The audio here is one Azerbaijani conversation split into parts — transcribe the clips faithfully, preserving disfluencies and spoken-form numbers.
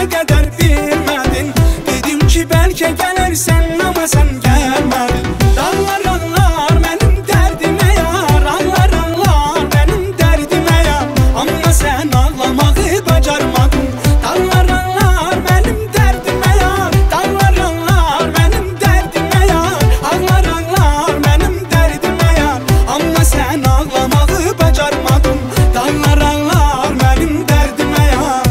günə qədər bilmədin. Dedim ki bəlkə gələrsən, amma sən gəlmədin. Dağlar ağlar mənim dərdimə yar, ağlar ağlar mənim dərdimə yar, amma sən ağlamağı bacarmadın. Dağlar ağlar mənim dərdimə yar, dağlar ağlar mənim dərdimə yar, ağlar ağlar mənim dərdimə yar, amma sən ağlamağı bacarmadın. Dağlar ağlar mənim dərdimə yar.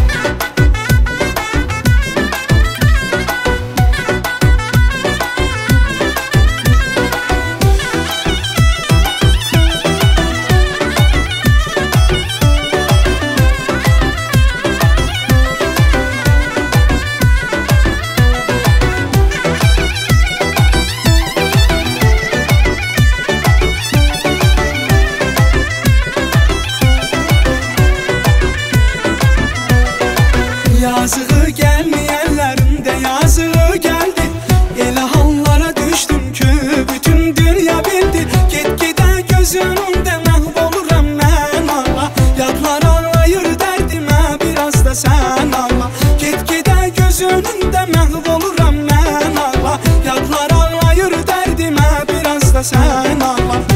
Yazığı gəlməyənlərin də yazığı gəldi. Elə hallara düşdüm ki bütün dünya bildi. Get-gedə gözün önündə məhv oluram mən Allah. Yadlar ağlayır dərdimə, biraz da sən ağla. Get-gedə gözün önündə məhv oluram mən Allah. Yadlar ağlayır dərdimə, biraz da sən ağla.